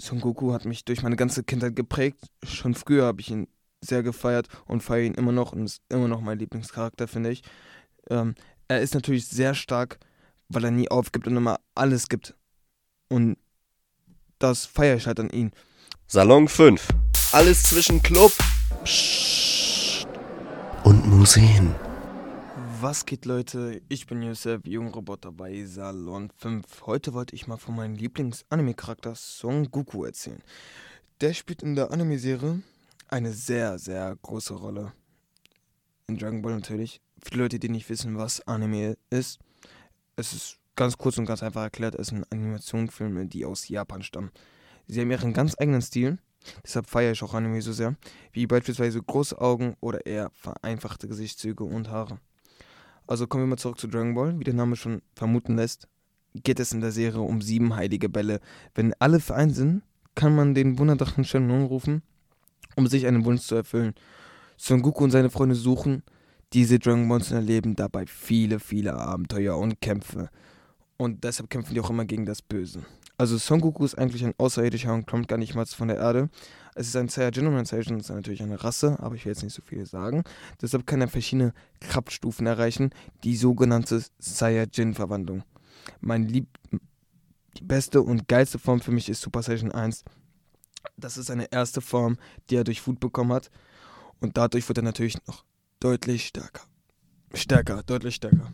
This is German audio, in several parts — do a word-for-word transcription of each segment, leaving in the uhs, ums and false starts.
Son Goku hat mich durch meine ganze Kindheit geprägt. Schon früher habe ich ihn sehr gefeiert und feiere ihn immer noch und ist immer noch mein Lieblingscharakter, finde ich. Ähm, er ist natürlich sehr stark, weil er nie aufgibt und immer alles gibt. Und das feiere ich halt an ihm. Salon fünf. Alles zwischen Club Psst. und Museen. Was geht, Leute? Ich bin Youssef, Jungroboter bei Salon fünf. Heute wollte ich mal von meinem Lieblings-Anime-Charakter Son Goku erzählen. Der spielt in der Anime-Serie eine sehr, sehr große Rolle. In Dragon Ball natürlich. Für die Leute, die nicht wissen, was Anime ist, es ist ganz kurz und ganz einfach erklärt, es sind Animationsfilme, die aus Japan stammen. Sie haben ihren ganz eigenen Stil, deshalb feiere ich auch Anime so sehr, wie beispielsweise große Augen oder eher vereinfachte Gesichtszüge und Haare. Also kommen wir mal zurück zu Dragon Ball. Wie der Name schon vermuten lässt, geht es in der Serie um sieben heilige Bälle. Wenn alle vereint sind, kann man den Wunderdrachen Shenlong rufen, um sich einen Wunsch zu erfüllen. Son Goku und seine Freunde suchen diese Dragon Balls und erleben dabei viele, viele Abenteuer und Kämpfe. Und deshalb kämpfen die auch immer gegen das Böse. Also Son Goku ist eigentlich ein Außerirdischer und kommt gar nicht mal von der Erde. Es ist ein Saiyajin und ein Saiyajin ist natürlich eine Rasse, aber ich will jetzt nicht so viel sagen. Deshalb kann er verschiedene Kraftstufen erreichen, die sogenannte Saiyajin-Verwandlung. Mein Lieb... Die beste und geilste Form für mich ist Super Saiyan eins. Das ist seine erste Form, die er durch Food bekommen hat. Und dadurch wird er natürlich noch deutlich stärker. Stärker, deutlich stärker.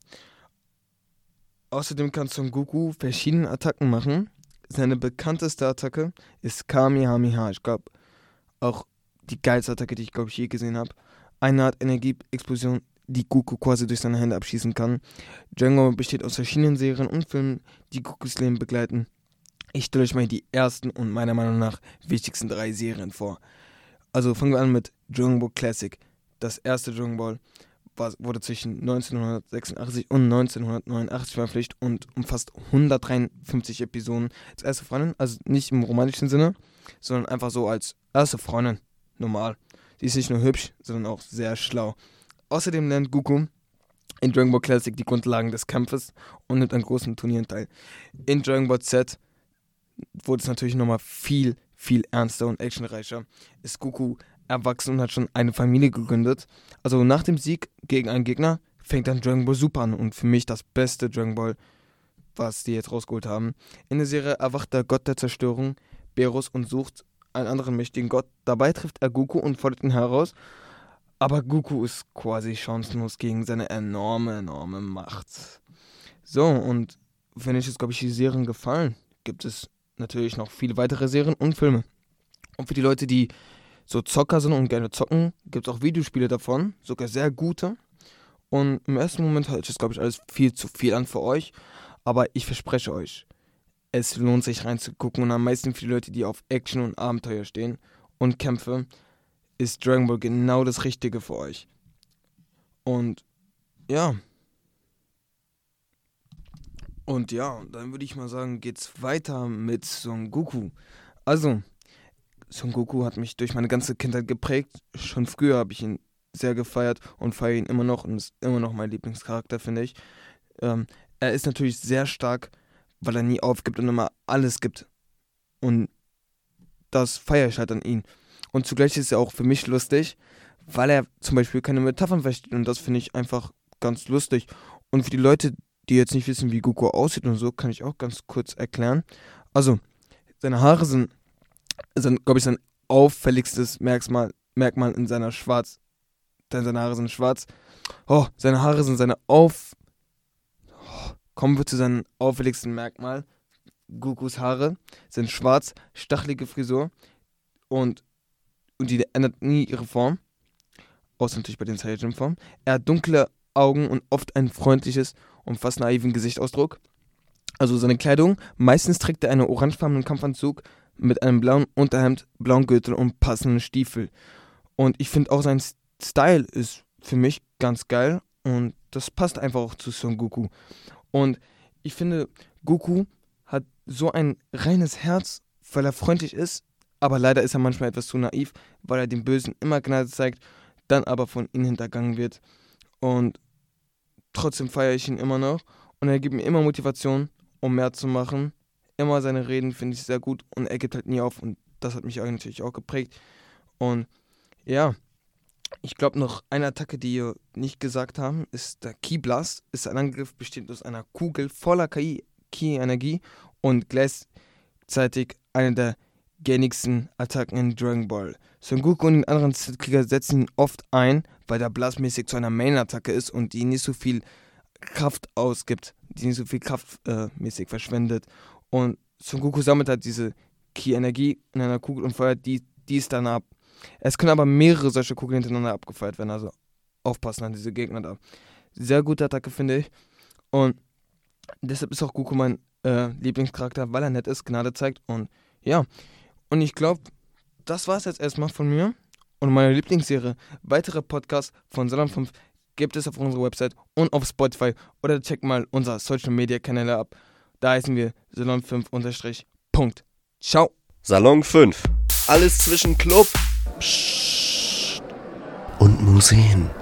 Außerdem kann Son Goku verschiedene Attacken machen. Seine bekannteste Attacke ist Kamehameha. Ich glaube, auch die geilste Attacke, die ich glaube ich je gesehen habe. Eine Art Energieexplosion, die Goku quasi durch seine Hände abschießen kann. Dragon Ball besteht aus verschiedenen Serien und Filmen, die Gokus Leben begleiten. Ich stelle euch mal die ersten und meiner Meinung nach wichtigsten drei Serien vor. Also fangen wir an mit Dragon Ball Classic. Das erste Dragon Ball war, wurde zwischen neunzehnhundertsechsundachtzig und neunzehnhundertneunundachtzig veröffentlicht und umfasst hundertdreiundfünfzig Episoden als erste Freundin, also nicht im romantischen Sinne, sondern einfach so als erste Freundin, normal. Sie ist nicht nur hübsch, sondern auch sehr schlau. Außerdem lernt Goku in Dragon Ball Classic die Grundlagen des Kampfes und nimmt an großen Turnieren teil. In Dragon Ball Z wurde es natürlich nochmal viel, viel ernster und actionreicher. Ist Goku erwachsen und hat schon eine Familie gegründet. Also nach dem Sieg gegen einen Gegner fängt dann Dragon Ball Super an und für mich das beste Dragon Ball, was die jetzt rausgeholt haben. In der Serie erwacht der Gott der Zerstörung, Beerus, und sucht einen anderen mächtigen Gott. Dabei trifft er Goku und fordert ihn heraus. Aber Goku ist quasi chancenlos gegen seine enorme, enorme Macht. So, und wenn euch jetzt, glaube ich, die Serien gefallen, gibt es natürlich noch viele weitere Serien und Filme. Und für die Leute, die so Zocker sind und gerne zocken, gibt es auch Videospiele davon, sogar sehr gute. Und im ersten Moment hört sich das, glaube ich, alles viel zu viel an für euch. Aber ich verspreche euch, es lohnt sich reinzugucken. Und am meisten für die Leute, die auf Action und Abenteuer stehen und Kämpfe, ist Dragon Ball genau das Richtige für euch. Und ja. Und ja, dann würde ich mal sagen, geht's weiter mit Son Goku. Also, Son Goku hat mich durch meine ganze Kindheit geprägt. Schon früher habe ich ihn sehr gefeiert und feiere ihn immer noch und ist immer noch mein Lieblingscharakter, finde ich. Ähm, er ist natürlich sehr stark, weil er nie aufgibt und immer alles gibt. Und das feiere ich halt an ihm. Und zugleich ist er auch für mich lustig, weil er zum Beispiel keine Metaphern versteht und das finde ich einfach ganz lustig. Und für die Leute, die jetzt nicht wissen, wie Goku aussieht und so, kann ich auch ganz kurz erklären. Also, seine Haare sind, sind glaube ich, sein auffälligstes Merkmal, Merkmal in seiner Schwarz. Denn seine Haare sind schwarz. Oh, seine Haare sind seine auf... Oh, kommen wir zu seinem auffälligsten Merkmal. Gokus Haare sind schwarz, stachelige Frisur und Und die ändert nie ihre Form. Außer natürlich bei den Saiyajin-Formen. Er hat dunkle Augen und oft ein freundliches und fast naiven Gesichtsausdruck. Also seine Kleidung, meistens trägt er einen orangefarbenen Kampfanzug mit einem blauen Unterhemd, blauen Gürtel und passenden Stiefel. Und ich finde auch sein Style ist für mich ganz geil und das passt einfach auch zu Son Goku. Und ich finde, Goku hat so ein reines Herz, weil er freundlich ist. Aber leider ist er manchmal etwas zu naiv, weil er dem Bösen immer Gnade zeigt, dann aber von ihnen hintergangen wird. Und trotzdem feiere ich ihn immer noch. Und er gibt mir immer Motivation, um mehr zu machen, immer seine Reden finde ich sehr gut und er gibt halt nie auf und das hat mich natürlich auch geprägt. Und ja, ich glaube noch eine Attacke, die wir nicht gesagt haben, ist der Ki Blast. Ist ein Angriff bestehend aus einer Kugel voller Ki-Energie und gleichzeitig eine der gängigsten Attacken in Dragon Ball. Son Goku und die anderen Krieger setzen ihn oft ein, weil der blastmäßig zu einer Main-Attacke ist und die nicht so viel Kraft ausgibt, die nicht so viel Kraft äh, mäßig verschwendet. Und Son Goku sammelt halt diese Ki-Energie in einer Kugel und feuert die, dies dann ab. Es können aber mehrere solche Kugeln hintereinander abgefeuert werden, also aufpassen an diese Gegner da. Sehr gute Attacke, finde ich. Und deshalb ist auch Goku mein äh, Lieblingscharakter, weil er nett ist, Gnade zeigt und ja. Und ich glaube, das war es jetzt erstmal von mir und meiner Lieblingsserie. Weitere Podcasts von Salon fünf gibt es auf unserer Website und auf Spotify oder check mal unsere Social Media Kanäle ab. Da heißen wir Salon fünf unterstrich Punkt. Ciao. Salon fünf. Alles zwischen Club, Psst und Museen.